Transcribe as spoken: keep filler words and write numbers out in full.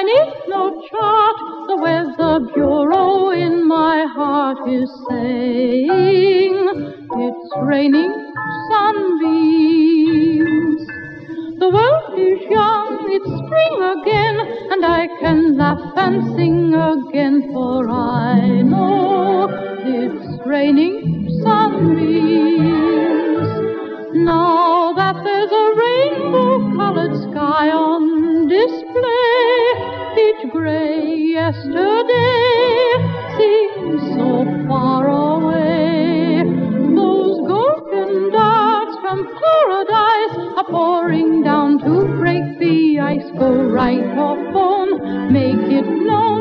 need no chart. The Weather Bureau in my heart is saying it's raining sunbeams. The world is young, it's spring again, and I can laugh and sing again, for I know it's raining sunbeams. Now that there's a rainbow-colored sky on display, each gray yesterday seems so far away. Those golden darts from paradise are pouring down to break the ice. Go right off home, make it known